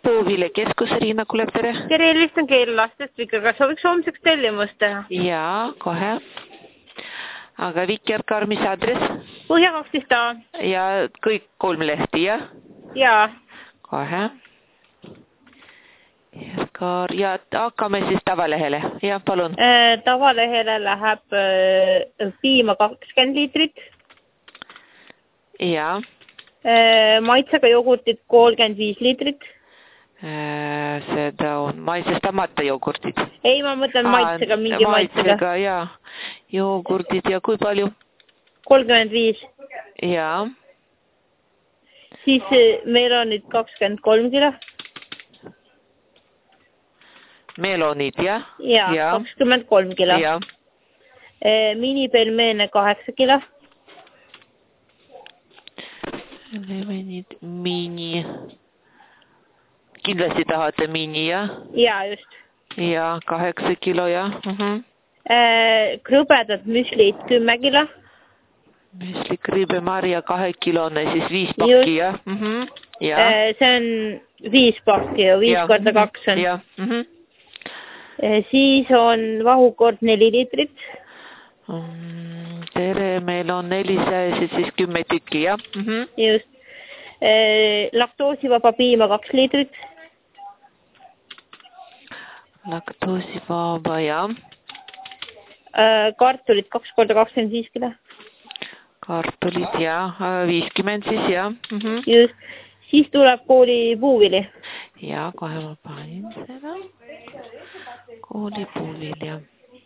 Puuviljakeskus, Riina Kulev, tere. Tere, helistan keellastest Vikerga, sooviks homseks tellimust teha. Jaa, kohe. Aga Vikerkar, mis aadress? Põhja 12A. Ja kõik 3 lehti, jah? Jaa. Kohe. Vikerkar, ja hakkame siis tavalehele. Ja, palun. Tavalehele läheb piima 20 liitrit. Jaa. Maitsega jogurtit 35 liitrit. Seda on maitsestamata jogurtid. Ei, ma mõtlen maitsega, mingi maitsega. Jaa. Jogurtid ja kui palju? 35. Jaa. Siis melonid 23 kilo. Melonid, jah? Jaa, 23 kilo. Jaa. Minipelmeene 8 kilo. Mini. Kindlasti tahate mini, jah? Jaa, just. Jaa, 8 kilo, jah. Krõbedad müslid 10 kilo. Müsli kriibemarja 2 kilone, siis 5 pakki, jah? See on 5 pakki ja 5 korda 2 on. Jah. Siis on vahukord 4 liitrit. Tere, meil on 400, siis 10 tükki, jah? Just. Laktoosivaba piima 2 liitrit. Laktoosivaba, jah. Kartulid 2 korda 25 kilo. Kartulid, jah. 50 siis, jah. Just. Siis tuleb kooli puuvili. Jaa, kohe ma panin seda. Kooli puuvili, jah.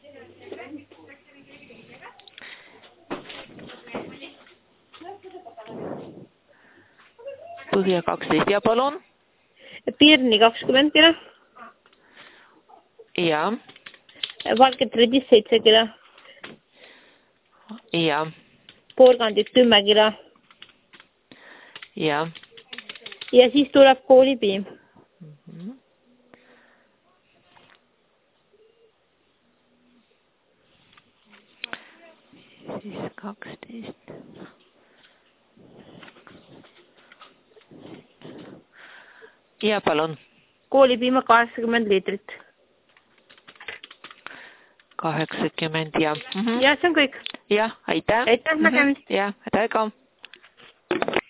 Põhja 12, ja palun? Pirni 20 kilo. Jaa. Valget redis 7 kilo. Jaa. Porgandid 10 kilo. Jaa. Ja siis tuleb koolipiim. Siis 12. Ja palun. Koolipiima 80 liitrit. 80, jah. Ja see on kõik. Jah, aitäh. Aitäh, nägemist. Jah, aitäh ka.